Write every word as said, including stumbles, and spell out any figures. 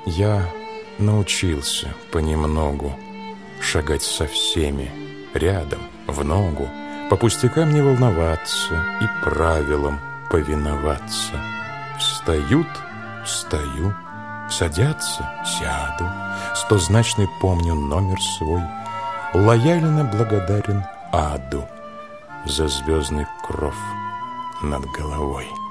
Я научился понемногу шагать со всеми рядом, в ногу, по пустякам не волноваться и правилам повиноваться. Встают — встаю, садятся — сяду, стозначный помню номер свой, лояльно благодарен аду за звездный кров над головой.